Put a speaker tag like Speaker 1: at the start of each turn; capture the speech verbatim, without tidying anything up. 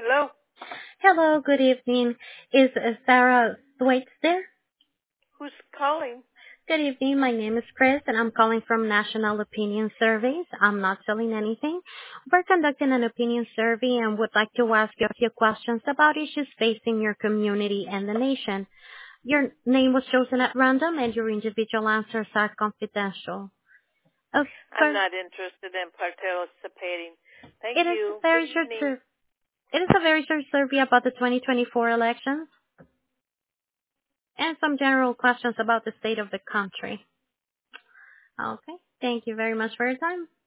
Speaker 1: Hello?
Speaker 2: Hello, good evening. Is uh, Sarah Thwaites there?
Speaker 1: Who's calling?
Speaker 2: Good evening. My name is Chris, and I'm calling from National Opinion Surveys. I'm not selling anything. We're conducting an opinion survey and would like to ask you a few questions about issues facing your community and the nation. Your name was chosen at random, and your individual answers are confidential. Oh,
Speaker 1: I'm
Speaker 2: first,
Speaker 1: not interested in participating. Thank
Speaker 2: it is a
Speaker 1: you. Good
Speaker 2: very short
Speaker 1: evening.
Speaker 2: sur- it is a very short survey about the twenty twenty-four elections and some general questions about the state of the country. Okay. Thank you very much for your time.